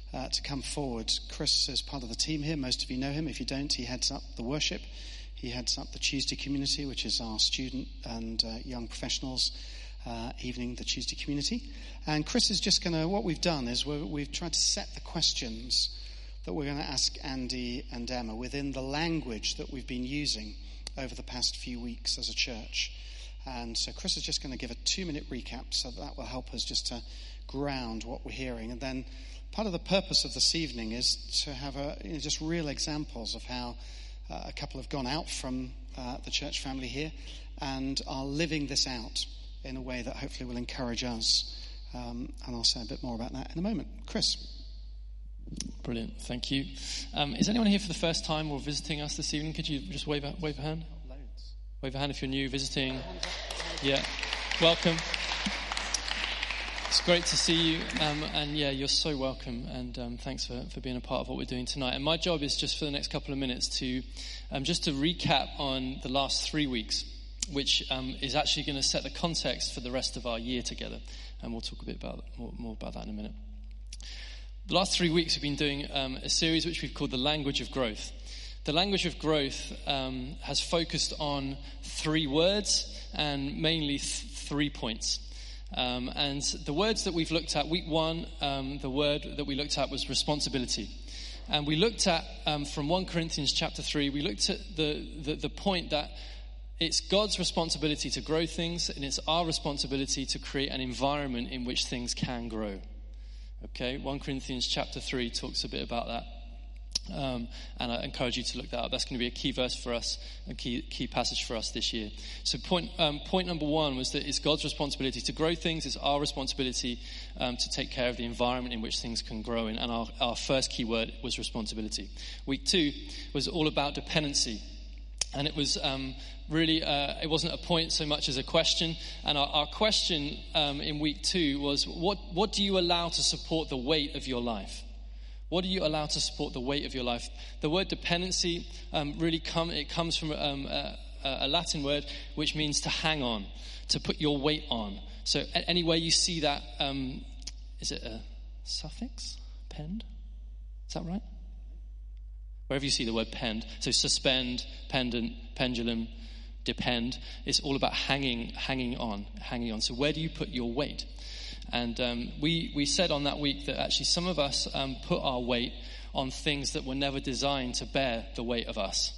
to come forward. Chris is part of the team here. Most of you know him. If you don't, he heads up the worship. He heads up the Tuesday community, which is our student and young professionals evening, the Tuesday community. And Chris is just what we've done is we've tried to set the questions that we're going to ask Andy and Emma within the language that we've been using over the past few weeks as a church. And so Chris is just going to give a 2-minute recap, so that will help us just to ground what we're hearing. And then part of the purpose of this evening is to have just real examples of how a couple have gone out from the church family here and are living this out in a way that hopefully will encourage us. And I'll say a bit more about that in a moment. Chris. Brilliant, thank you. Is anyone here for the first time or visiting us this evening? Could you just wave a hand? Loads. Wave a hand if you're new, visiting. Yeah, welcome. It's great to see you, and yeah, you're so welcome, and thanks for being a part of what we're doing tonight. And my job is just for the next couple of minutes to just to recap on the last 3 weeks, which is actually going to set the context for the rest of our year together, and we'll talk a bit more about that in a minute. The last 3 weeks we've been doing a series which we've called The Language of Growth. The Language of Growth has focused on 3 words and mainly 3 points. And the words that we've looked at, week 1, the word that we looked at was responsibility. And we looked at, from 1 Corinthians chapter 3, we looked at the point that it's God's responsibility to grow things, and it's our responsibility to create an environment in which things can grow. Okay, 1 Corinthians chapter 3 talks a bit about that. And I encourage you to look that up. That's going to be a key verse for us, a key passage for us this year. So point number 1 was that it's God's responsibility to grow things. It's our responsibility to take care of the environment in which things can grow in. And our first key word was responsibility. Week 2 was all about dependency. And it was really, it wasn't a point so much as a question. And our question in week 2 was, what do you allow to support the weight of your life? What do you allow to support the weight of your life? The word dependency comes from a Latin word which means to hang on, to put your weight on. So anywhere you see that, is it a suffix? Pend? Is that right? Wherever you see the word pend, so suspend, pendant, pendulum, depend, it's all about hanging on. So where do you put your weight? And we said on that week that actually some of us put our weight on things that were never designed to bear the weight of us.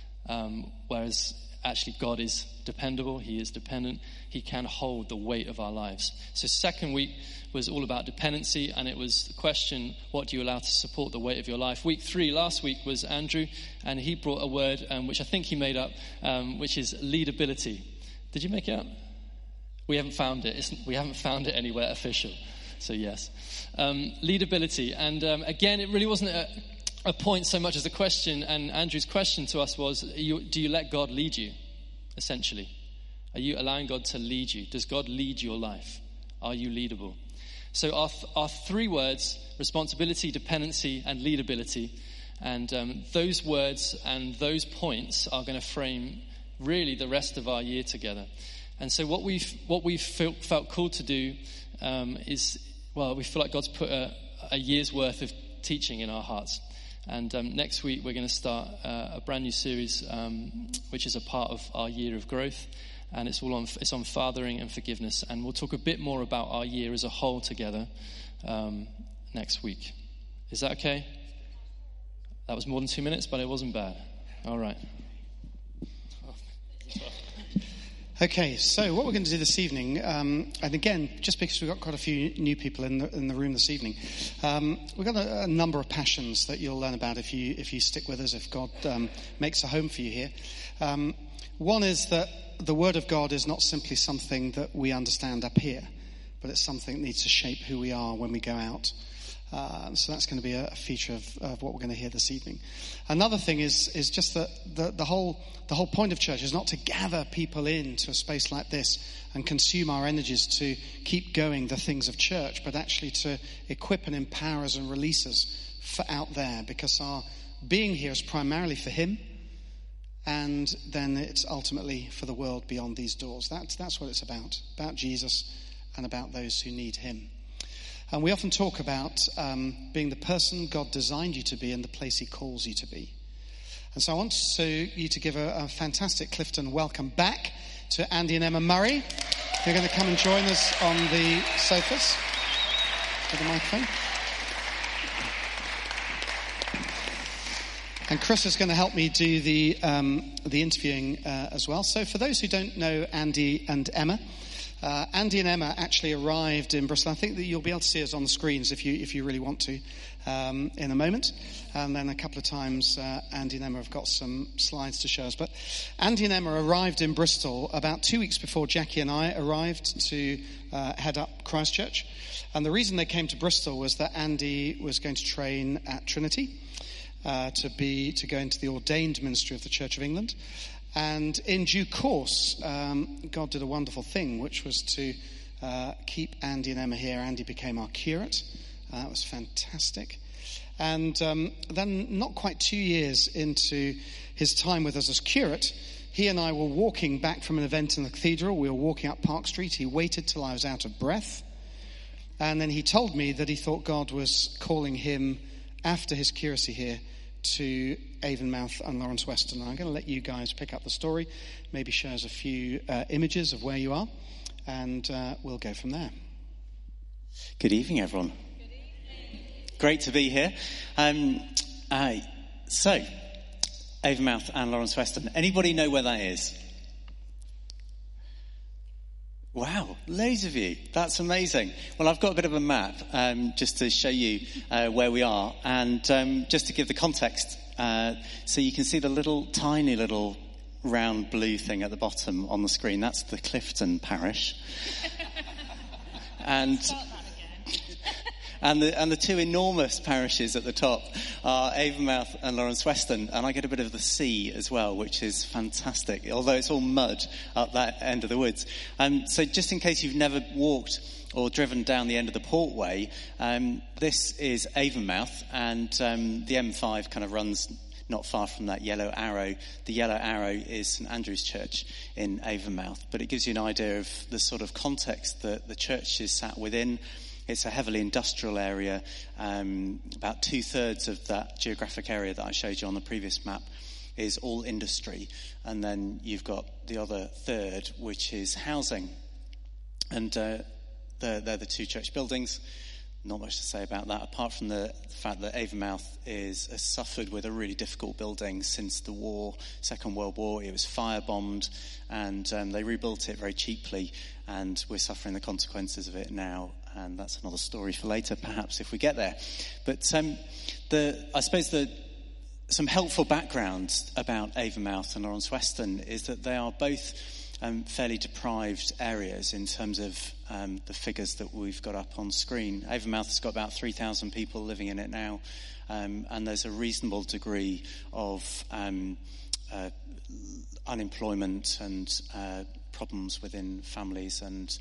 Whereas actually God is dependable, He is dependent, He can hold the weight of our lives. So second week was all about dependency, and it was the question, what do you allow to support the weight of your life? Week 3, last week, was Andrew, and he brought a word which I think he made up, which is leadability. Did you make it up? We haven't found it. We haven't found it anywhere official. So yes. Leadability. And again, it really wasn't a point so much as a question. And Andrew's question to us was, do you let God lead you, essentially? Are you allowing God to lead you? Does God lead your life? Are you leadable? So our 3 words, responsibility, dependency, and leadability. And those words and those points are going to frame really the rest of our year together. And so what we've felt called to do is, we feel like God's put a year's worth of teaching in our hearts. And next week we're going to start a brand new series, which is a part of our year of growth. And it's on fathering and forgiveness. And we'll talk a bit more about our year as a whole together next week. Is that okay? That was more than 2 minutes, but it wasn't bad. All right. Okay, so what we're going to do this evening, and again, just because we've got quite a few new people in the room this evening, we've got a number of passions that you'll learn about if you stick with us, if God makes a home for you here. One is that the Word of God is not simply something that we understand up here, but it's something that needs to shape who we are when we go out. So that's going to be a feature of what we're going to hear this evening. Another thing is just that the whole point of church is not to gather people into a space like this and consume our energies to keep going the things of church, but actually to equip and empower us and release us for out there, because our being here is primarily for Him, and then it's ultimately for the world beyond these doors. That's what it's about Jesus and about those who need Him. And we often talk about being the person God designed you to be in the place he calls you to be. And so I want you to give a fantastic Clifton welcome back to Andy and Emma Murray, who are going to come and join us on the sofas with the microphone. And Chris is going to help me do the interviewing as well. So for those who don't know Andy and Emma, Andy and Emma actually arrived in Bristol. I think that you'll be able to see us on the screens if you really want to in a moment. And then a couple of times Andy and Emma have got some slides to show us. But Andy and Emma arrived in Bristol about 2 weeks before Jackie and I arrived to head up Christchurch. And the reason they came to Bristol was that Andy was going to train at Trinity to go into the ordained ministry of the Church of England. And in due course, God did a wonderful thing, which was to keep Andy and Emma here. Andy became our curate. That was fantastic. And then not quite 2 years into his time with us as curate, he and I were walking back from an event in the cathedral. We were walking up Park Street. He waited till I was out of breath. And then he told me that he thought God was calling him, after his curacy here, to Avonmouth and Lawrence Weston. I'm going to let you guys pick up the story, maybe show us a few images of where you are, and we'll go from there. Good evening, everyone. Good evening. Great to be here. So, Avonmouth and Lawrence Weston. Anybody know where that is? Wow, loads of you. That's amazing. Well, I've got a bit of a map just to show you where we are. And just to give the context, so you can see the tiny little round blue thing at the bottom on the screen. That's the Clifton parish. And the two enormous parishes at the top are Avonmouth and Lawrence Weston, and I get a bit of the sea as well, which is fantastic, although it's all mud up that end of the woods. So just in case you've never walked or driven down the end of the Portway, this is Avonmouth, and the M5 kind of runs not far from that yellow arrow. The yellow arrow is St Andrew's Church in Avonmouth, but it gives you an idea of the sort of context that the church is sat within. It's a heavily industrial area. About 2/3 of that geographic area that I showed you on the previous map is all industry. And then you've got the other third, which is housing. And they're the two church buildings. Not much to say about that, apart from the fact that Avonmouth has suffered with a really difficult building since the war, Second World War. It was firebombed, and they rebuilt it very cheaply, and we're suffering the consequences of it now. And that's another story for later, perhaps, if we get there. But I suppose some helpful background about Avonmouth and Lawrence Weston is that they are both fairly deprived areas in terms of the figures that we've got up on screen. Avonmouth has got about 3,000 people living in it now, and there's a reasonable degree of unemployment and problems within families and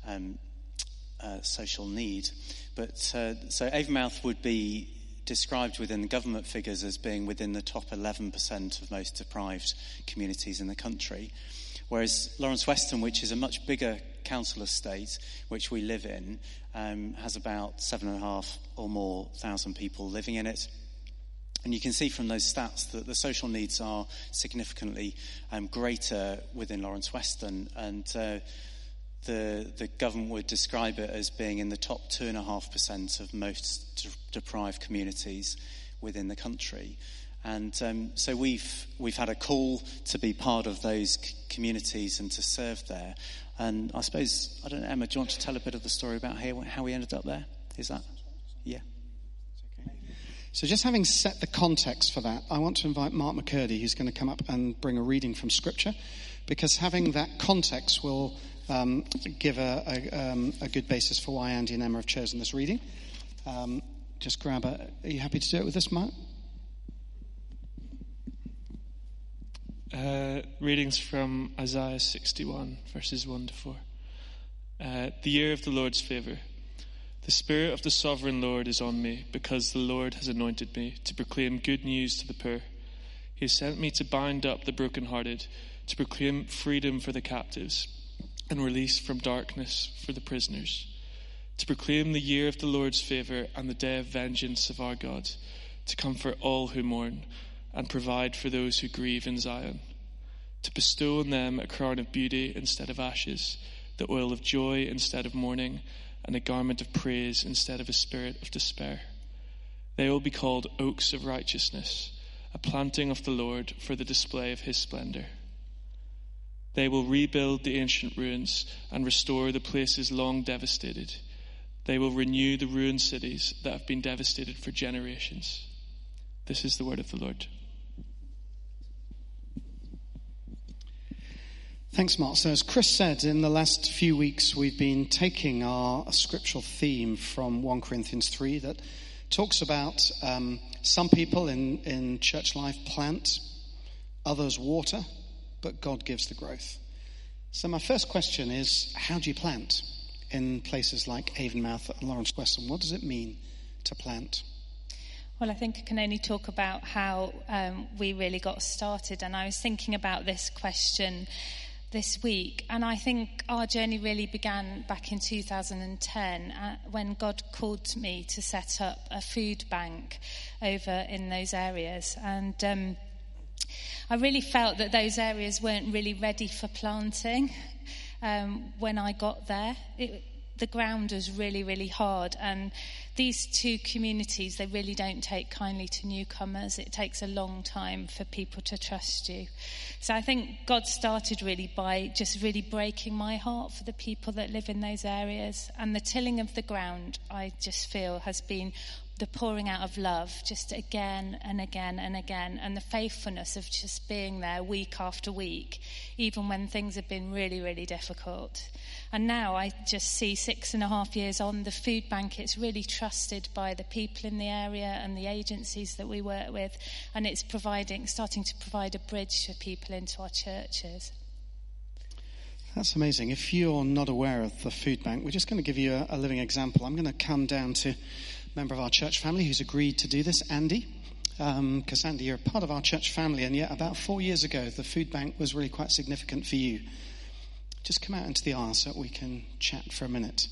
social need. But so Avonmouth would be described within the government figures as being within the top 11% of most deprived communities in the country. Whereas Lawrence Weston, which is a much bigger council estate, which we live in, has about 7,500 or more people living in it. And you can see from those stats that the social needs are significantly greater within Lawrence Weston, and the government would describe it as being in the top 2.5% of most deprived communities within the country. And so we've had a call to be part of those communities and to serve there. And I suppose, I don't know, Emma, do you want to tell a bit of the story about how we ended up there? Is that? Yeah. So just having set the context for that, I want to invite Mark McCurdy, who's going to come up and bring a reading from Scripture, because having that context will give a good basis for why Andy and Emma have chosen this reading. Just grab are you happy to do it with this, Mark? Readings from Isaiah 61, verses 1 to 4. The year of the Lord's favour. The Spirit of the Sovereign Lord is on me, because the Lord has anointed me to proclaim good news to the poor. He has sent me to bind up the brokenhearted, to proclaim freedom for the captives, and release from darkness for the prisoners, to proclaim the year of the Lord's favour and the day of vengeance of our God, to comfort all who mourn and provide for those who grieve in Zion, to bestow on them a crown of beauty instead of ashes, the oil of joy instead of mourning, and a garment of praise instead of a spirit of despair. They will be called oaks of righteousness, a planting of the Lord for the display of his splendour. They will rebuild the ancient ruins and restore the places long devastated. They will renew the ruined cities that have been devastated for generations. This is the word of the Lord. Thanks, Mark. So as Chris said, in the last few weeks, we've been taking our scriptural theme from 1 Corinthians 3 that talks about some people in church life plant, others water, but God gives the growth. So my first question is, how do you plant in places like Avonmouth and Lawrence Weston? What does it mean to plant? Well, I think I can only talk about how we really got started. And I was thinking about this question this week, and I think our journey really began back in 2010 when God called me to set up a food bank over in those areas. And I really felt that those areas weren't really ready for planting when I got there. The ground was really, really hard. And these two communities, they really don't take kindly to newcomers. It takes a long time for people to trust you. So I think God started really by just really breaking my heart for the people that live in those areas. And the tilling of the ground, I just feel, has been the pouring out of love just again and again and again, and the faithfulness of just being there week after week, even when things have been really, really difficult. And now I just see 6.5 years on, the food bank, it's really trusted by the people in the area and the agencies that we work with, and it's starting to provide a bridge for people into our churches. That's amazing. If you're not aware of the food bank, we're just going to give you a living example. I'm going to come down to member of our church family who's agreed to do this, Andy, because Andy, you're a part of our church family, and yet about 4 years ago the food bank was really quite significant for you. Just come out into the aisle so that we can chat for a minute.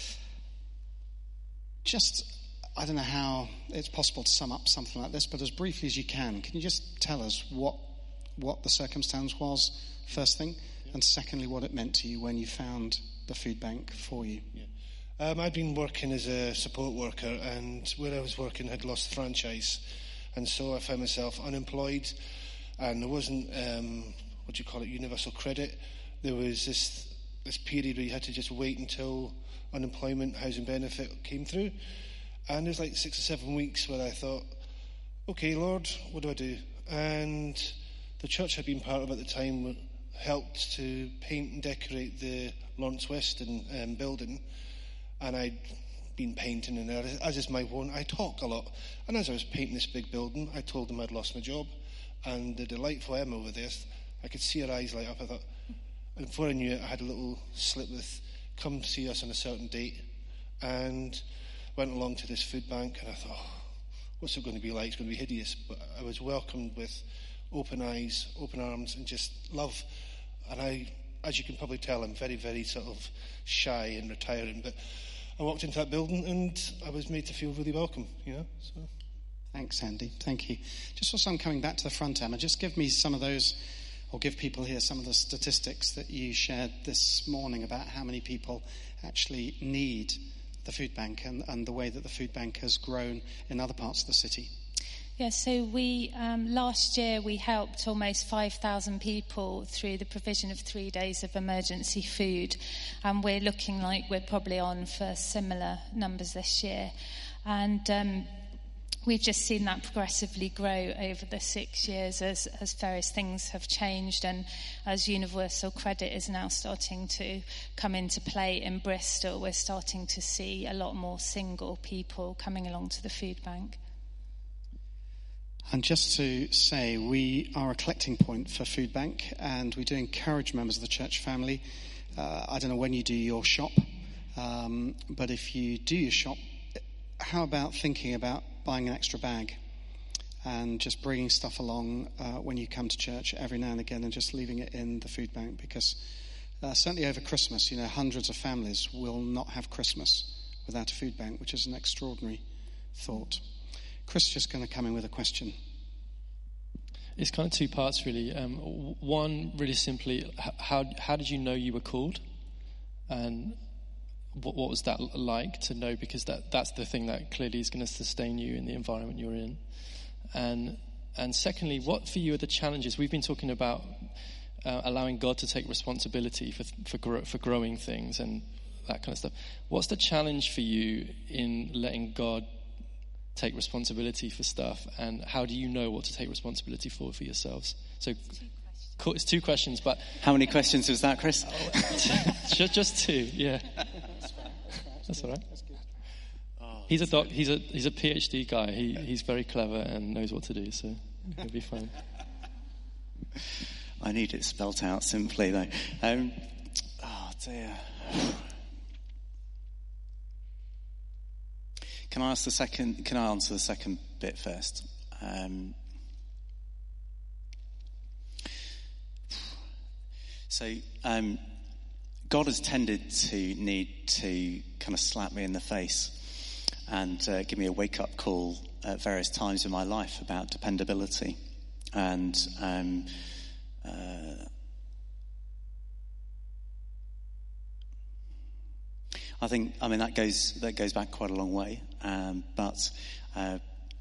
I don't know how it's possible to sum up something like this, but as briefly as you can you just tell us what the circumstance was, first thing, and secondly what it meant to you when you found the food bank for you? I'd been working as a support worker, and where I was working had lost the franchise, and so I found myself unemployed, and there wasn't universal credit. There was this period where you had to just wait until unemployment housing benefit came through, and there's like 6 or 7 weeks where I thought, okay, Lord, what do I do? And the church I'd been part of at the time helped to paint and decorate the Lawrence Weston building. And I'd been painting, and as is my one, I talk a lot. And as I was painting this big building, I told them I'd lost my job. And the delightful Emma over there, I could see her eyes light up. I thought, and before I knew it, I had a little slip with, come see us on a certain date. And went along to this food bank, and I thought, what's it going to be like? It's going to be hideous. But I was welcomed with open eyes, open arms, and just love. And I, as you can probably tell, I'm very, very sort of shy and retiring, but I walked into that building and I was made to feel really welcome, So. Thanks, Andy. Thank you. Just whilst I'm coming back to the front, Emma, just give me some of those, or give people here some of the statistics that you shared this morning about how many people actually need the food bank and the way that the food bank has grown in other parts of the city. Yeah, so we last year we helped almost 5,000 people through the provision of 3 days of emergency food, and we're looking like we're probably on for similar numbers this year. And we've just seen that progressively grow over the 6 years as various things have changed, and as universal credit is now starting to come into play in Bristol, we're starting to see a lot more single people coming along to the food bank. And just to say, we are a collecting point for Food Bank, and we do encourage members of the church family. I don't know when you do your shop, but if you do your shop, how about thinking about buying an extra bag and just bringing stuff along when you come to church every now and again, and just leaving it in the food bank, because certainly over Christmas, hundreds of families will not have Christmas without a food bank, which is an extraordinary thought. Chris is just going to come in with a question. It's kind of two parts, really. One, really simply, how did you know you were called? And what was that like to know? Because that's the thing that clearly is going to sustain you in the environment you're in. And secondly, what for you are the challenges? We've been talking about allowing God to take responsibility for growing things and that kind of stuff. What's the challenge for you in letting God take responsibility for stuff, and how do you know what to take responsibility for yourselves? So it's two questions, but how many questions was that, Chris? Just two, yeah. That's all right. He's a PhD guy. He's very clever and knows what to do, so he'll be fine. I need it spelt out simply, though. Oh dear. Can I answer the second bit first? God has tended to need to kind of slap me in the face and give me a wake-up call at various times in my life about dependability. And I mean that goes back quite a long way, but I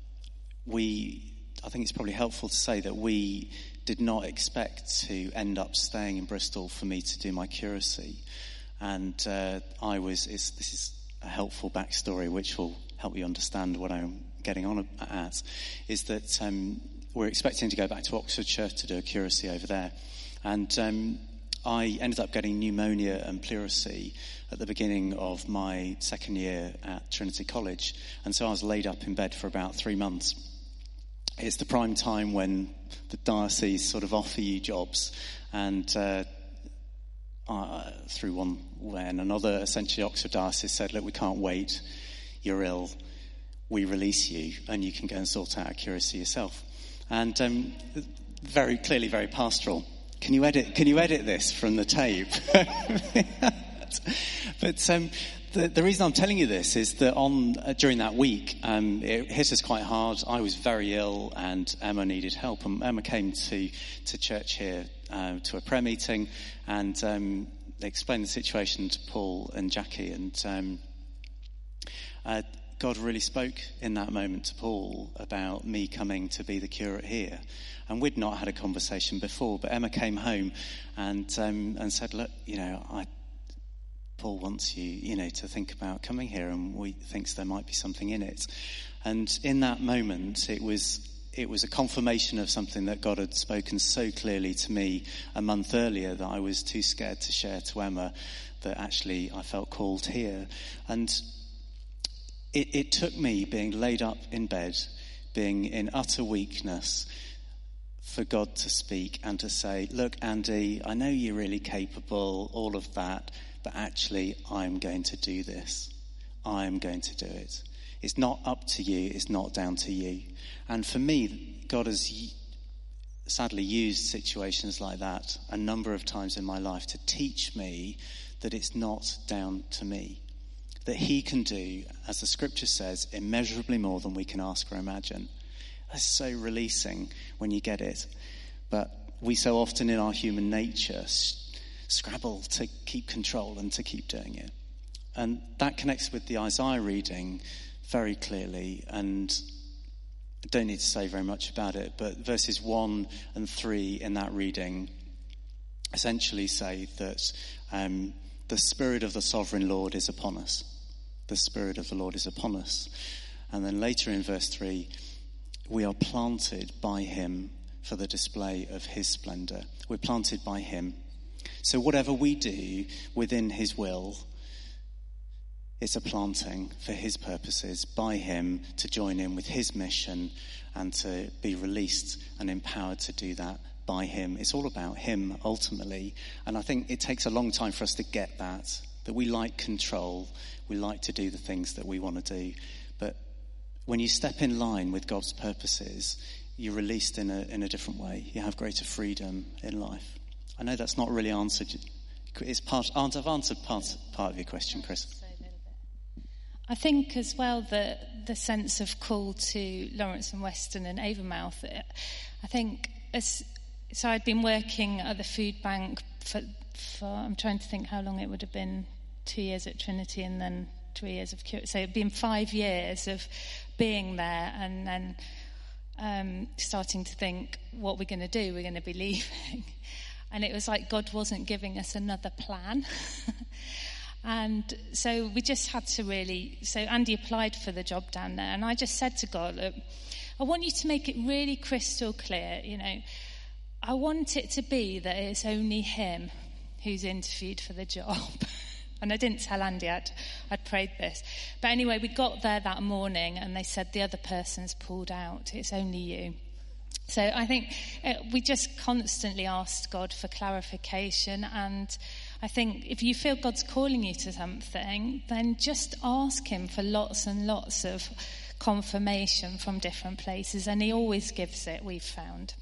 think it's probably helpful to say that we did not expect to end up staying in Bristol for me to do my curacy, and this is a helpful backstory which will help you understand what I'm getting on at, is that we're expecting to go back to Oxfordshire to do a curacy over there, and I ended up getting pneumonia and pleurisy at the beginning of my second year at Trinity College, and so I was laid up in bed for about 3 months. It's the prime time when the diocese sort of offer you jobs, and through one way and another, essentially Oxford Diocese said, look, we can't wait, you're ill, we release you, and you can go and sort out a curacy yourself. And very clearly, very pastoral. Can you edit this from the tape? But the reason I'm telling you this is that during that week, it hit us quite hard. I was very ill, and Emma needed help. And Emma came to church here to a prayer meeting, and explained the situation to Paul and Jackie. And God really spoke in that moment to Paul about me coming to be the curate here. And we'd not had a conversation before, but Emma came home and said, look, Paul wants you, to think about coming here, and we thinks there might be something in it. And in that moment, it was a confirmation of something that God had spoken so clearly to me a month earlier that I was too scared to share to Emma, that actually I felt called here. And it took me being laid up in bed, being in utter weakness, for God to speak and to say, look, Andy, I know you're really capable, all of that, but actually I'm going to do this. I'm going to do it. It's not up to you. It's not down to you. And for me, God has sadly used situations like that a number of times in my life to teach me that it's not down to me. That he can do, as the scripture says, immeasurably more than we can ask or imagine. That's so releasing when you get it. But we so often in our human nature scrabble to keep control and to keep doing it. And that connects with the Isaiah reading very clearly. And I don't need to say very much about it, but verses 1 and 3 in that reading essentially say that the Spirit of the Sovereign Lord is upon us. The Spirit of the Lord is upon us. And then later in verse 3, we are planted by him for the display of his splendor. We're planted by him. So whatever we do within his will, it's a planting for his purposes by him to join in with his mission and to be released and empowered to do that by him. It's all about him ultimately. And I think it takes a long time for us to get that we like control. We like to do the things that we want to do. But when you step in line with God's purposes, you're released in a different way. You have greater freedom in life. I know that's not really answered. I've answered part of your question, Chris. I think as well the sense of call to Lawrence and Weston and Avonmouth, I think so I'd been working at the food bank for I'm trying to think how long it would have been, 2 years at Trinity and then 3 years of Cure. So it'd been 5 years of being there and then starting to think, what we're going to do, we're going to be leaving. And it was like God wasn't giving us another plan. And so we just had to so Andy applied for the job down there. And I just said to God, look, I want you to make it really crystal clear, I want it to be that it's only him who's interviewed for the job. And I didn't tell Andy I'd prayed this. But anyway, we got there that morning and they said the other person's pulled out. It's only you. So I think we just constantly asked God for clarification. And I think if you feel God's calling you to something, then just ask him for lots and lots of confirmation from different places. And he always gives it, we've found.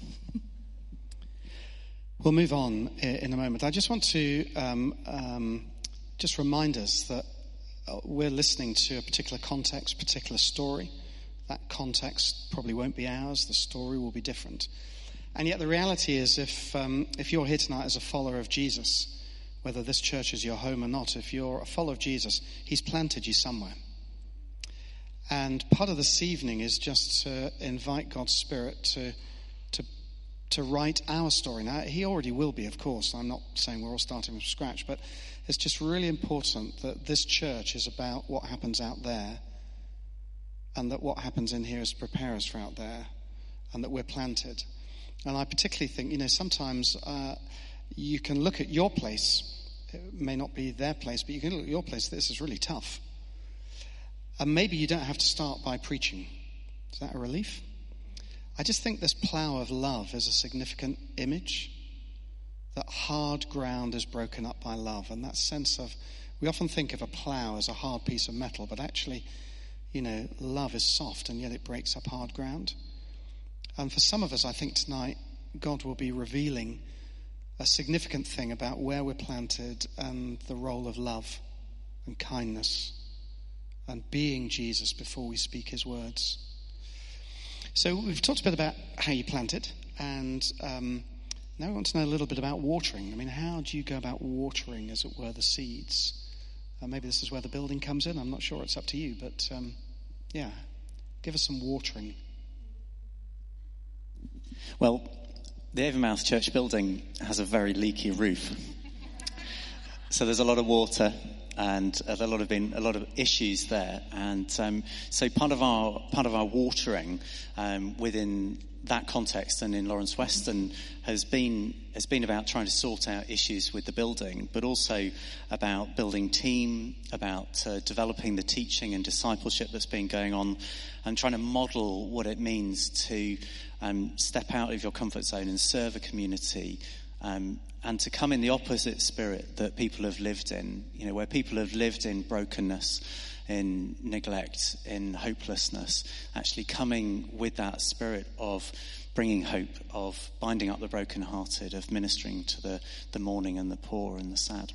We'll move on in a moment. I just want to just remind us that we're listening to a particular context, particular story. That context probably won't be ours. The story will be different. And yet the reality is if you're here tonight as a follower of Jesus, whether this church is your home or not, if you're a follower of Jesus, he's planted you somewhere. And part of this evening is just to invite God's Spirit to write our story. Now, he already will be, of course. I'm not saying we're all starting from scratch, but it's just really important that this church is about what happens out there and that what happens in here is to prepare us for out there and that we're planted. And I particularly think, sometimes you can look at your place. It may not be their place, but you can look at your place. This is really tough. And maybe you don't have to start by preaching. Is that a relief? I just think this plough of love is a significant image, that hard ground is broken up by love. And that sense of, we often think of a plough as a hard piece of metal, but actually, love is soft and yet it breaks up hard ground. And for some of us, I think tonight, God will be revealing a significant thing about where we're planted and the role of love and kindness and being Jesus before we speak his words. So we've talked a bit about how you planted, and now we want to know a little bit about watering. I mean, how do you go about watering, as it were, the seeds? Maybe this is where the building comes in. I'm not sure. It's up to you. But, give us some watering. Well, the Avonmouth Church building has a very leaky roof. So there's a lot of water and a lot of issues there. And so part of our watering within that context and in Lawrence Weston has been about trying to sort out issues with the building, but also about building team, about developing the teaching and discipleship that's been going on, and trying to model what it means to step out of your comfort zone and serve a community, and to come in the opposite spirit that people have lived in, where people have lived in brokenness, in neglect, in hopelessness, actually coming with that spirit of bringing hope, of binding up the brokenhearted, of ministering to the mourning and the poor and the sad.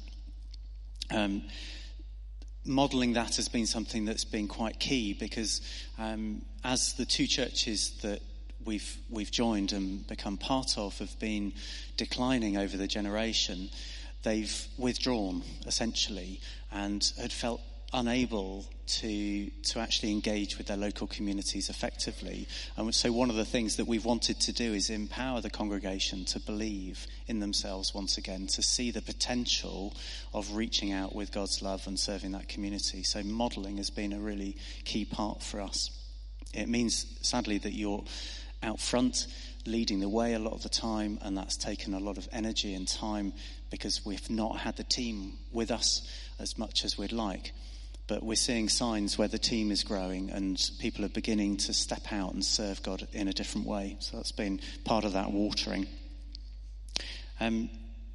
Modelling that has been something that's been quite key, because as the two churches that we've joined and become part of have been declining over the generation, they've withdrawn essentially and had felt unable to actually engage with their local communities effectively. And so one of the things that we've wanted to do is empower the congregation to believe in themselves once again, to see the potential of reaching out with God's love and serving that community. So modelling has been a really key part for us. It means, sadly, that you're out front leading the way a lot of the time, and that's taken a lot of energy and time because we've not had the team with us as much as we'd like. But we're seeing signs where the team is growing and people are beginning to step out and serve God in a different way. So that's been part of that watering. In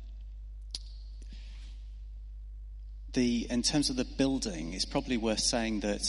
terms of the building, it's probably worth saying that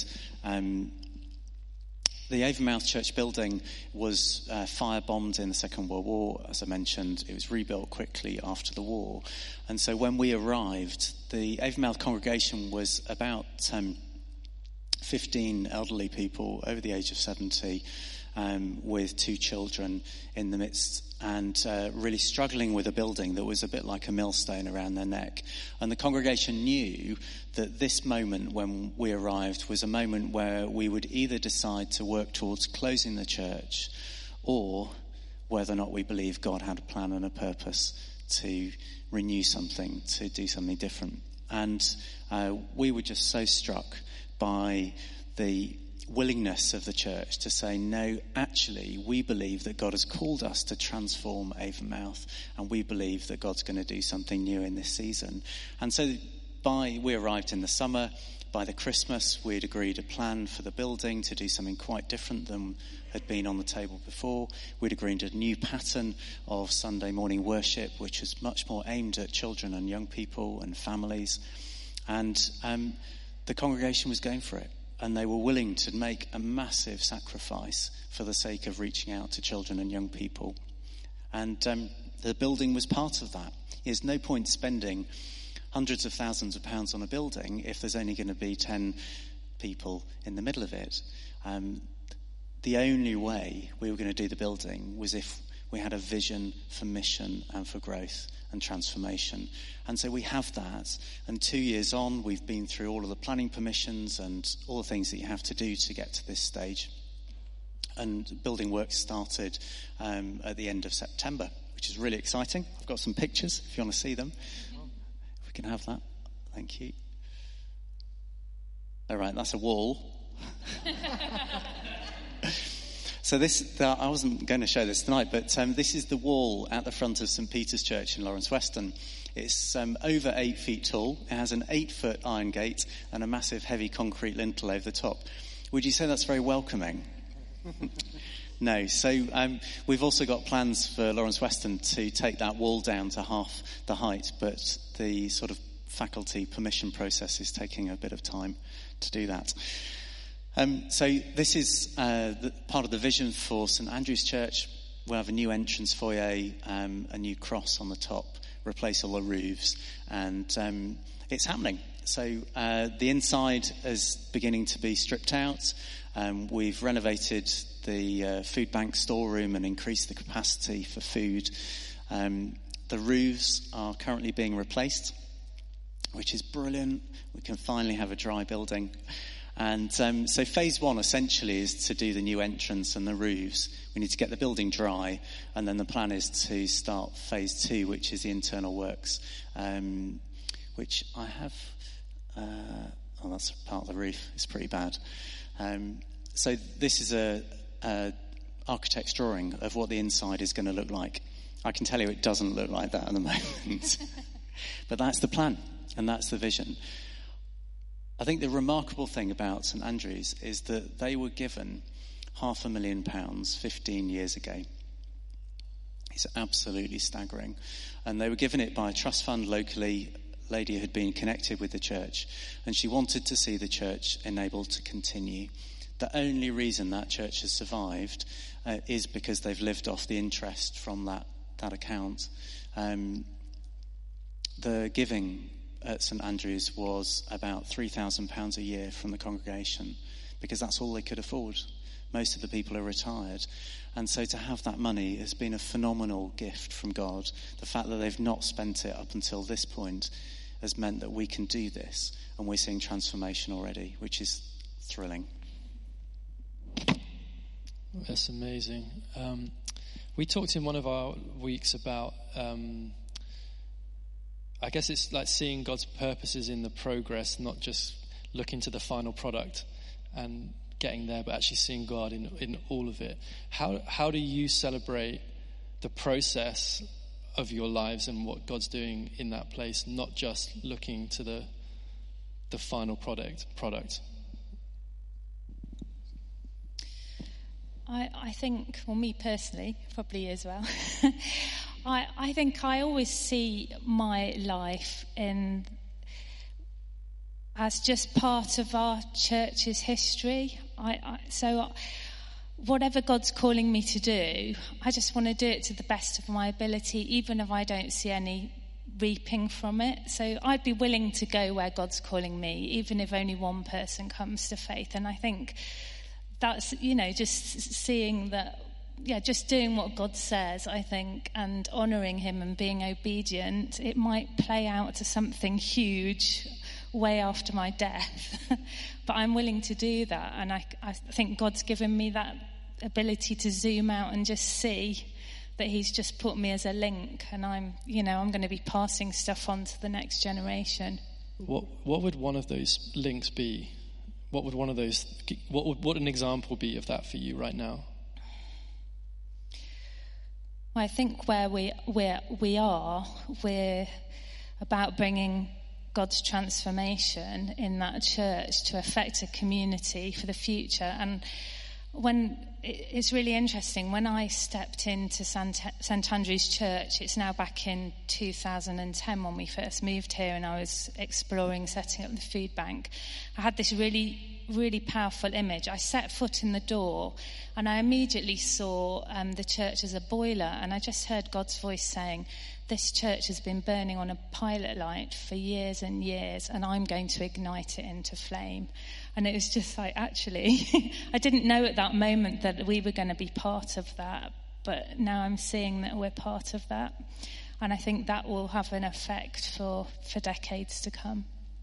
the Avonmouth Church building was firebombed in the Second World War. As I mentioned, it was rebuilt quickly after the war. And so when we arrived, the Avonmouth congregation was about 15 elderly people over the age of 70 with 2 children in the midst, and really struggling with a building that was a bit like a millstone around their neck. And the congregation knew that this moment when we arrived was a moment where we would either decide to work towards closing the church, or whether or not we believe God had a plan and a purpose to renew something, to do something different. And we were just so struck by the willingness of the church to say, no, actually, we believe that God has called us to transform Avonmouth, and we believe that God's going to do something new in this season. And so we arrived in the summer. By the Christmas, we'd agreed a plan for the building to do something quite different than had been on the table before. We'd agreed a new pattern of Sunday morning worship, which was much more aimed at children and young people and families. And the congregation was going for it. And they were willing to make a massive sacrifice for the sake of reaching out to children and young people. And the building was part of that. There's no point spending hundreds of thousands of pounds on a building if there's only going to be 10 people in the middle of it. The only way we were going to do the building was if we had a vision for mission and for growth and transformation. And so we have that. And 2 years on, we've been through all of the planning permissions and all the things that you have to do to get to this stage. And building work started at the end of September, which is really exciting. I've got some pictures if you want to see them. If we can have that. Thank you. All right, that's a wall. So I wasn't going to show this tonight, but this is the wall at the front of St. Peter's Church in Lawrence Weston. It's over 8 feet tall. It has an 8-foot iron gate and a massive heavy concrete lintel over the top. Would you say that's very welcoming? No. So we've also got plans for Lawrence Weston to take that wall down to half the height, but the sort of faculty permission process is taking a bit of time to do that. So this is part of the vision for St Andrew's Church. We'll have a new entrance foyer, a new cross on the top, replace all the roofs, and it's happening. So the inside is beginning to be stripped out. We've renovated the food bank storeroom and increased the capacity for food. The roofs are currently being replaced, which is brilliant. We can finally have a dry building. And so phase 1 essentially is to do the new entrance and the roofs. We need to get the building dry, and then the plan is to start phase 2, which is the internal works, which I have. That's part of the roof. It's pretty bad. So this is a architect's drawing of what the inside is going to look like. I can tell you it doesn't look like that at the moment, but that's the plan and that's the vision. I think the remarkable thing about St Andrews is that they were given £500,000 15 years ago. It's absolutely staggering. And they were given it by a trust fund locally. A lady who had been connected with the church, and she wanted to see the church enabled to continue. The only reason that church has survived is because they've lived off the interest from that account. The giving at St Andrews was about £3,000 a year from the congregation, because that's all they could afford. Most of the people are retired. And so to have that money has been a phenomenal gift from God. The fact that they've not spent it up until this point has meant that we can do this, and we're seeing transformation already, which is thrilling. That's amazing. We talked in one of our weeks about I guess it's like seeing God's purposes in the progress, not just looking to the final product and getting there, but actually seeing God in all of it. How do you celebrate the process of your lives and what God's doing in that place, not just looking to the final product? I think, well, me personally, probably as well, I think I always see my life as just part of our church's history. So whatever God's calling me to do, I just want to do it to the best of my ability, even if I don't see any reaping from it. So I'd be willing to go where God's calling me, even if only one person comes to faith. And I think that's, just seeing that, just doing what God says, I think, and honouring him and being obedient, it might play out to something huge way after my death. But I'm willing to do that. And I think God's given me that ability to zoom out and just see that he's just put me as a link, and I'm going to be passing stuff on to the next generation. What would one of those links be? What would an example be of that for you right now? Well, I think where we are, we're about bringing God's transformation in that church to affect a community for the future. And it's really interesting, when I stepped into St Andrew's Church, it's now back in 2010 when we first moved here, and I was exploring setting up the food bank. I had this really, really powerful image. I set foot in the door and I immediately saw the church as a boiler, and I just heard God's voice saying, this church has been burning on a pilot light for years and years, and I'm going to ignite it into flame. And it was just like, actually, I didn't know at that moment that we were going to be part of that, but now I'm seeing that we're part of that. And I think that will have an effect for decades to come.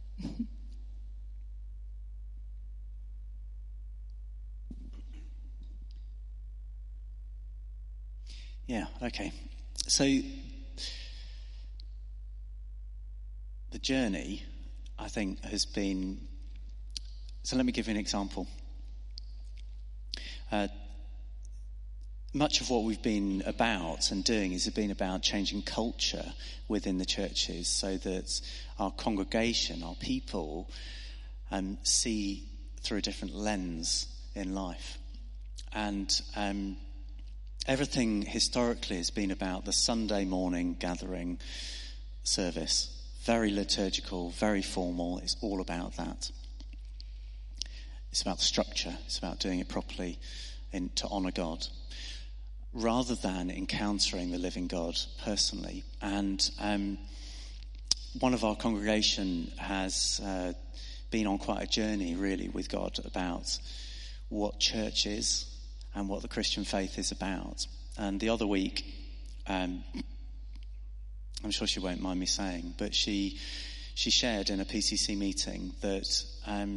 Yeah, okay. So the journey, I think, has been... So let me give you an example. Much of what we've been about and doing has been about changing culture within the churches so that our congregation, our people, see through a different lens in life. And everything historically has been about the Sunday morning gathering service. Very liturgical, very formal. It's all about that. It's about the structure. It's about doing it properly to honour God, rather than encountering the living God personally. And one of our congregation has been on quite a journey, really, with God about what church is and what the Christian faith is about. And the other week, I'm sure she won't mind me saying, but she shared in a PCC meeting that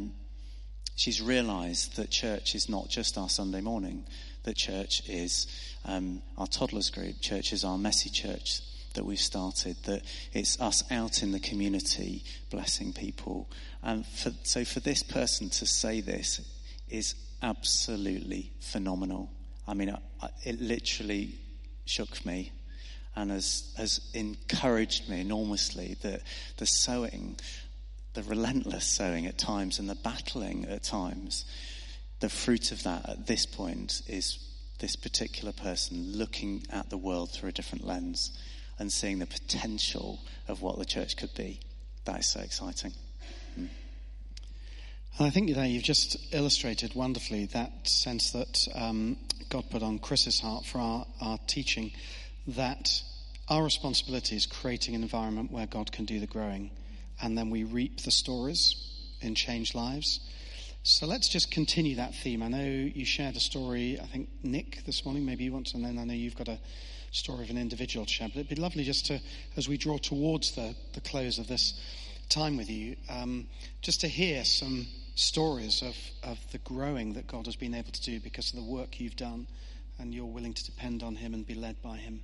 she's realised that church is not just our Sunday morning, that church is our toddlers group, church is our messy church that we've started, that it's us out in the community blessing people. And so for this person to say this is absolutely phenomenal. I mean, it literally shook me and has encouraged me enormously that the sowing, the relentless sowing at times and the battling at times, the fruit of that at this point is this particular person looking at the world through a different lens and seeing the potential of what the church could be. That is so exciting. And I think you've just illustrated wonderfully that sense that God put on Chris's heart for our teaching, that our responsibility is creating an environment where God can do the growing, and then we reap the stories in changed lives. So let's just continue that theme. I know you shared a story, I think, Nick, this morning. Maybe you want to, and then I know you've got a story of an individual to share. But it'd be lovely just to, as we draw towards the close of this time with you, just to hear some stories of the growing that God has been able to do because of the work you've done, and you're willing to depend on him and be led by him.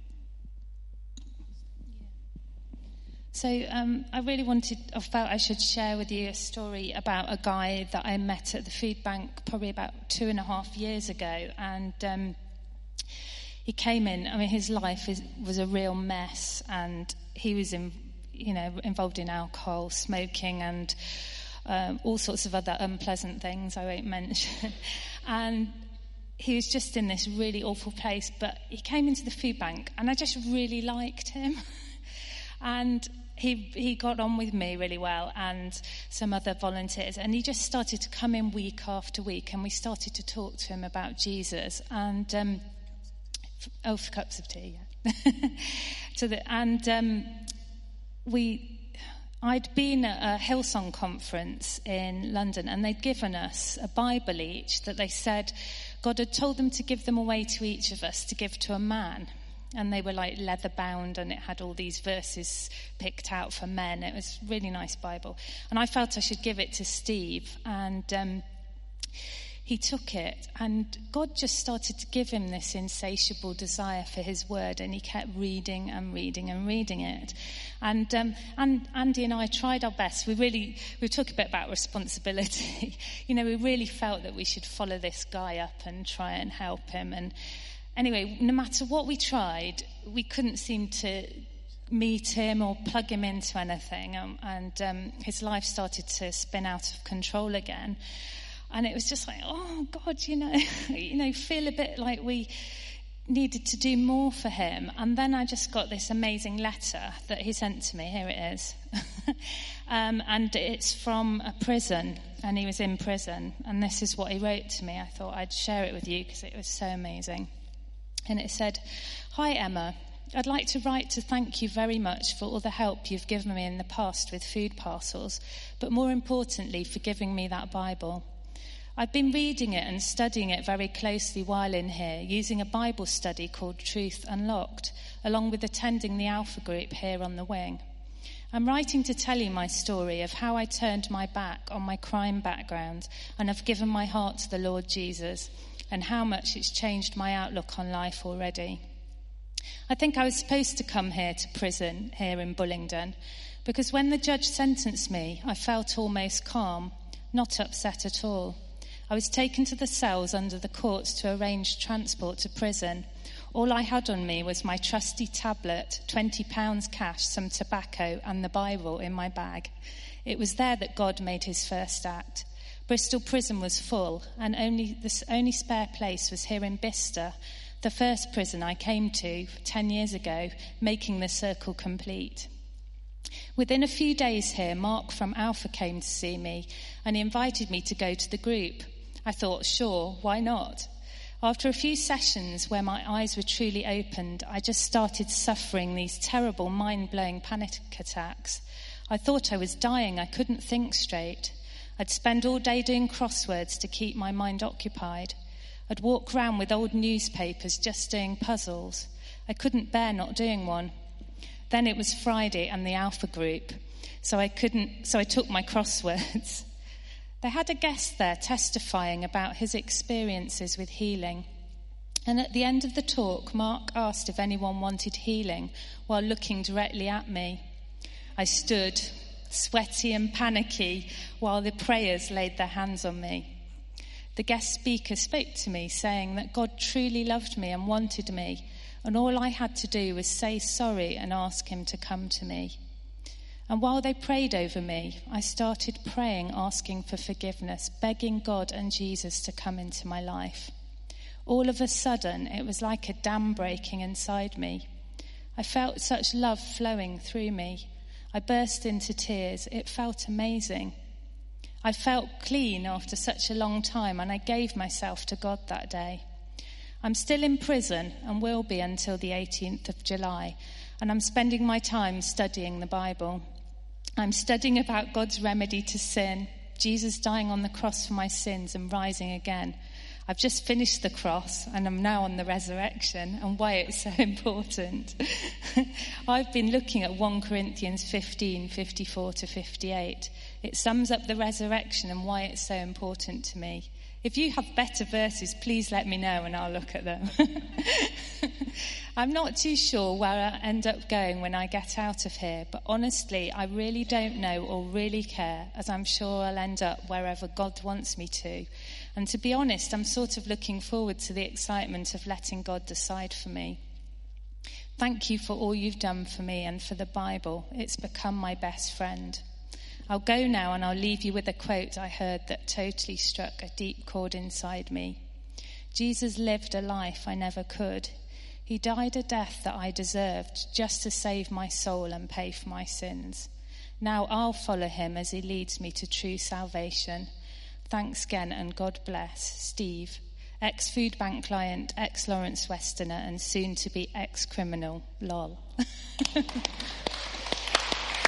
So I felt I should share with you a story about a guy that I met at the food bank probably about 2.5 years ago. And he came in, I mean, his life was a real mess, and he was involved in alcohol, smoking, and all sorts of other unpleasant things I won't mention. And he was just in this really awful place, but he came into the food bank and I just really liked him. And he got on with me really well and some other volunteers, and he just started to come in week after week, and we started to talk to him about Jesus. And for cups of tea, yeah. I'd been at a Hillsong conference in London, and they'd given us a Bible each that they said God had told them to give them away to each of us to give to a man. And they were like leather bound, and it had all these verses picked out for men. It was a really nice Bible. And I felt I should give it to Steve, and he took it, and God just started to give him this insatiable desire for his word, and he kept reading and reading and reading it. And Andy and I tried our best. We talked a bit about responsibility. We really felt that we should follow this guy up and try and help him. And anyway, no matter what we tried, we couldn't seem to meet him or plug him into anything. And his life started to spin out of control again. And it was just like, oh, God, feel a bit like we needed to do more for him. And then I just got this amazing letter that he sent to me. Here it is. And it's from a prison, and he was in prison. And this is what he wrote to me. I thought I'd share it with you because it was so amazing. And it said, "Hi, Emma. I'd like to write to thank you very much for all the help you've given me in the past with food parcels, but more importantly, for giving me that Bible. I've been reading it and studying it very closely while in here, using a Bible study called Truth Unlocked, along with attending the Alpha group here on the wing. I'm writing to tell you my story of how I turned my back on my crime background and have given my heart to the Lord Jesus, and how much it's changed my outlook on life already. I think I was supposed to come here to prison here in Bullingdon, because when the judge sentenced me, I felt almost calm, not upset at all. I was taken to the cells under the courts to arrange transport to prison. All I had on me was my trusty tablet, £20 cash, some tobacco, and the Bible in my bag. It was there that God made his first act. Bristol Prison was full, and the only spare place was here in Bicester, the first prison I came to 10 years ago, making the circle complete. Within a few days here, Mark from Alpha came to see me, and he invited me to go to the group. I thought, sure, why not? After a few sessions where my eyes were truly opened, I just started suffering these terrible, mind-blowing panic attacks. I thought I was dying. I couldn't think straight. I'd spend all day doing crosswords to keep my mind occupied. I'd walk around with old newspapers just doing puzzles. I couldn't bear not doing one. Then it was Friday and the Alpha group, so I took my crosswords. They had a guest there testifying about his experiences with healing. And at the end of the talk, Mark asked if anyone wanted healing while looking directly at me. I stood, sweaty and panicky, while the prayers laid their hands on me. The guest speaker spoke to me, saying that God truly loved me and wanted me, and all I had to do was say sorry and ask him to come to me. And while they prayed over me, I started praying, asking for forgiveness, begging God and Jesus to come into my life. All of a sudden, it was like a dam breaking inside me. I felt such love flowing through me. I burst into tears. It felt amazing. I felt clean after such a long time, and I gave myself to God that day. I'm still in prison and will be until the 18th of July, and I'm spending my time studying the Bible. I'm studying about God's remedy to sin, Jesus dying on the cross for my sins and rising again. I've just finished the cross and I'm now on the resurrection and why it's so important. I've been looking at 1 Corinthians 15, 54 to 58. It sums up the resurrection and why it's so important to me. If you have better verses, please let me know and I'll look at them. I'm not too sure where I end up going when I get out of here, but honestly, I really don't know or really care, as I'm sure I'll end up wherever God wants me to. And to be honest, I'm sort of looking forward to the excitement of letting God decide for me. Thank you for all you've done for me and for the Bible. It's become my best friend. I'll go now and I'll leave you with a quote I heard that totally struck a deep chord inside me. Jesus lived a life I never could. He died a death that I deserved just to save my soul and pay for my sins. Now I'll follow him as he leads me to true salvation. Thanks again and God bless. Steve, ex-Food Bank client, ex-Lawrence Westerner and soon to be ex-criminal. Lol.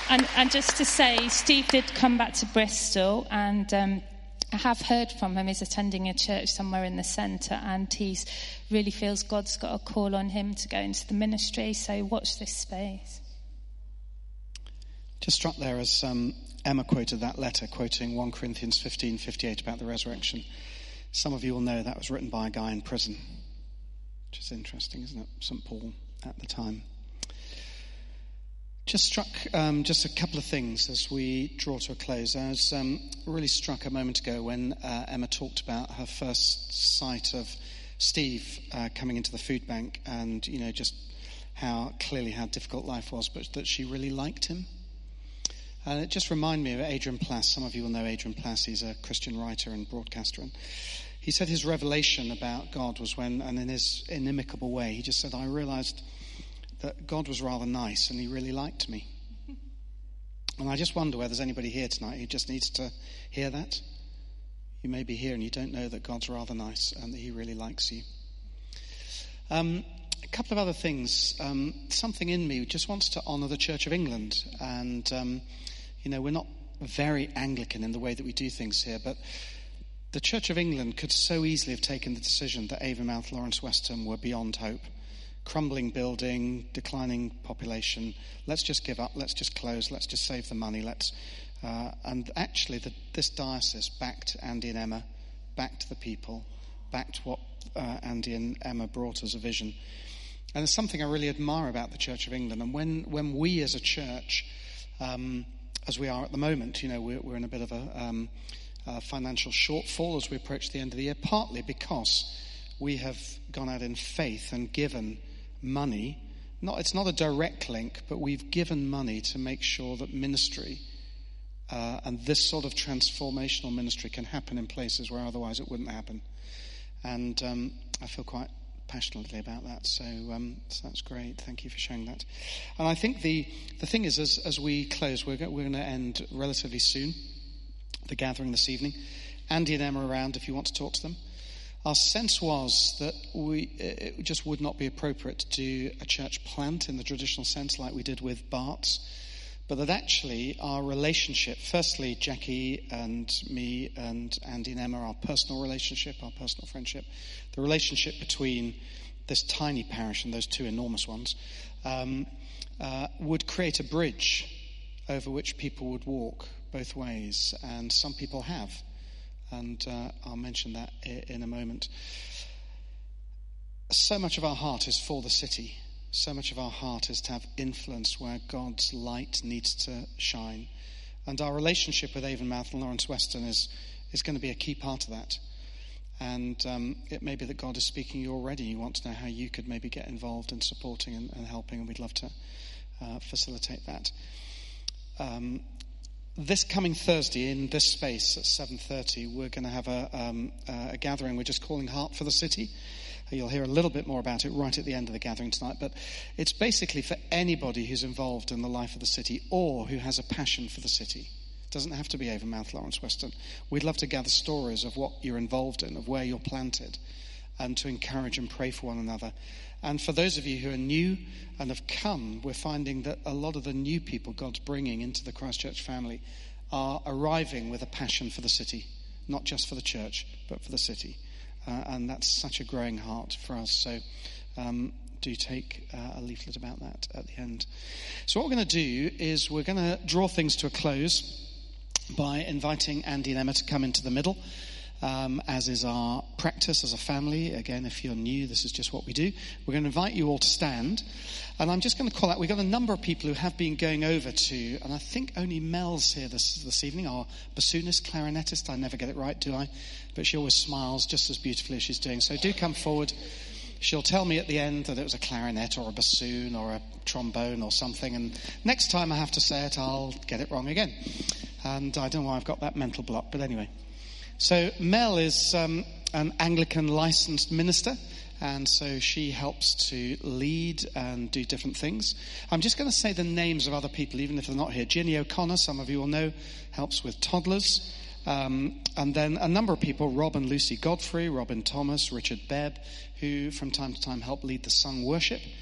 And just to say, Steve did come back to Bristol, and I have heard from him. He's attending a church somewhere in the centre, and he really feels God's got a call on him to go into the ministry. So watch this space. Just struck there as Emma quoted that letter, quoting 1 Corinthians 15:58 about the resurrection. Some of you will know that was written by a guy in prison, which is interesting, isn't it? St. Paul at the time. Just struck just a couple of things as we draw to a close. I was really struck a moment ago when Emma talked about her first sight of Steve coming into the food bank, and just how difficult life was, but that she really liked him. And it just reminded me of Adrian Plass. Some of you will know Adrian Plass. He's a Christian writer and broadcaster. And he said his revelation about God was when, and in his inimicable way, he just said, I realized that God was rather nice and he really liked me. And I just wonder whether there's anybody here tonight who just needs to hear that. You may be here and you don't know that God's rather nice and that he really likes you. A couple of other things. Something in me just wants to honour the Church of England. And, we're not very Anglican in the way that we do things here, but the Church of England could so easily have taken the decision that Avonmouth, Lawrence Weston were beyond hope. Crumbling building, declining population. Let's just give up. Let's just close. Let's just save the money. And actually, this diocese backed Andy and Emma, backed the people, backed what Andy and Emma brought as a vision. And there's something I really admire about the Church of England. And when we as a church, as we are at the moment, we're in a bit of a financial shortfall as we approach the end of the year, partly because we have gone out in faith and given money. It's not a direct link, but we've given money to make sure that ministry and this sort of transformational ministry can happen in places where otherwise it wouldn't happen. And I feel quite passionately about that. So that's great. Thank you for sharing that. And I think the thing is, as we close, we're going to end relatively soon, the gathering this evening. Andy and Emma are around if you want to talk to them. Our sense was that it just would not be appropriate to do a church plant in the traditional sense like we did with Bart's, but that actually our relationship, firstly Jackie and me and Andy and Emma, our personal relationship, our personal friendship, the relationship between this tiny parish and those two enormous ones, would create a bridge over which people would walk both ways, and some people have. And I'll mention that in a moment. So much of our heart is for the city. So much of our heart is to have influence where God's light needs to shine. And our relationship with Avonmouth and Lawrence Weston is going to be a key part of that. And it may be that God is speaking to you already. You want to know how you could maybe get involved in supporting and helping, and we'd love to facilitate that. This coming Thursday in this space at 7:30, we're going to have a gathering we're just calling Heart for the City. You'll hear a little bit more about it right at the end of the gathering tonight, but it's basically for anybody who's involved in the life of the city or who has a passion for the city. It doesn't have to be Avonmouth, Lawrence Weston. We'd love to gather stories of what you're involved in, of where you're planted, and to encourage and pray for one another. And for those of you who are new and have come, we're finding that a lot of the new people God's bringing into the Christchurch family are arriving with a passion for the city, not just for the church, but for the city. And that's such a growing heart for us. So do take a leaflet about that at the end. So what we're going to do is we're going to draw things to a close by inviting Andy and Emma to come into the middle. As is our practice as a family. Again, if you're new, this is just what we do. We're going to invite you all to stand. And I'm just going to call out, we've got a number of people who have been going over to, and I think only Mel's here this evening, our bassoonist, clarinetist. I never get it right, do I? But she always smiles just as beautifully as she's doing. So do come forward. She'll tell me at the end that it was a clarinet or a bassoon or a trombone or something. And next time I have to say it, I'll get it wrong again. And I don't know why I've got that mental block, but anyway. So Mel is an Anglican licensed minister, and so she helps to lead and do different things. I'm just going to say the names of other people, even if they're not here. Ginny O'Connor, some of you will know, helps with toddlers. And then a number of people, Rob and Lucy Godfrey, Robin Thomas, Richard Bebb, who from time to time help lead the sung worship.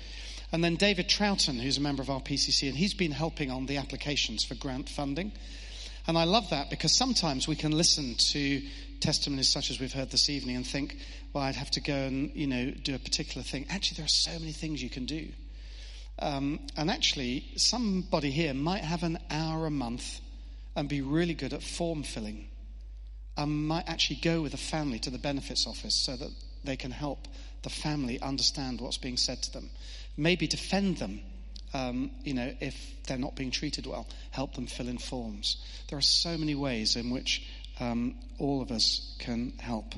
And then David Troughton, who's a member of our PCC, and he's been helping on the applications for grant funding. And I love that because sometimes we can listen to testimonies such as we've heard this evening and think, well, I'd have to go and, do a particular thing. Actually, there are so many things you can do. And actually, somebody here might have an hour a month and be really good at form filling. And might actually go with a family to the benefits office so that they can help the family understand what's being said to them. Maybe defend them, if they're not being treated well. Help them fill in forms. There are so many ways in which all of us can help.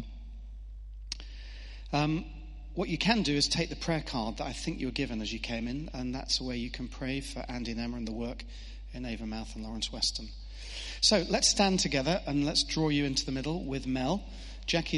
What you can do is take the prayer card that I think you were given as you came in, and that's a way you can pray for Andy and Emma and the work in Avonmouth and Lawrence Weston. So let's stand together and let's draw you into the middle with Mel. Jackie